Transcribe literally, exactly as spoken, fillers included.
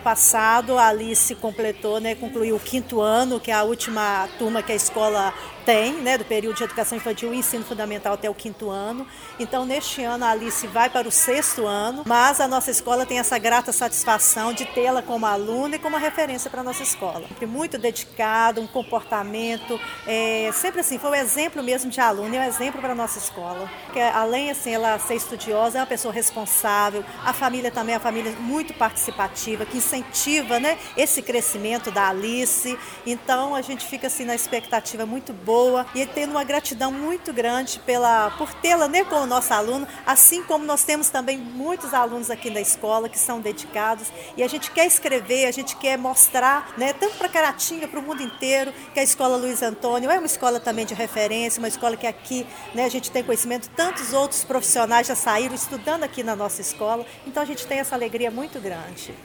passado a Alice completou, né, concluiu o quinto ano, que é a última turma que a escola tem, né, do período de educação infantil e ensino fundamental até o quinto ano. Então, neste ano, a Alice vai para o sexto ano, mas a nossa escola tem essa grata satisfação de tê-la como aluna e como referência para a nossa escola. Muito dedicado, um comportamento, é, sempre assim, foi um exemplo mesmo de aluna e um exemplo para a nossa escola. Porque, além assim, ela ser estudiosa, é uma pessoa responsável, a família também é uma família muito participativa, que incentiva, né, esse crescimento da Alice. Então, a gente fica assim na expectativa muito boa e tendo uma gratidão muito grande pela, por tê-la, né, como nossa aluna, assim como nós temos também muitos alunos aqui da escola que são dedicados e a gente quer escrever, a gente quer mostrar, né, tanto para Caratinga, para o mundo inteiro, que a Escola Luiz Antônio é uma escola também de referência, uma escola que aqui, né, a gente tem conhecimento, tantos outros profissionais já saíram estudando aqui na nossa escola, então a gente tem essa alegria muito grande.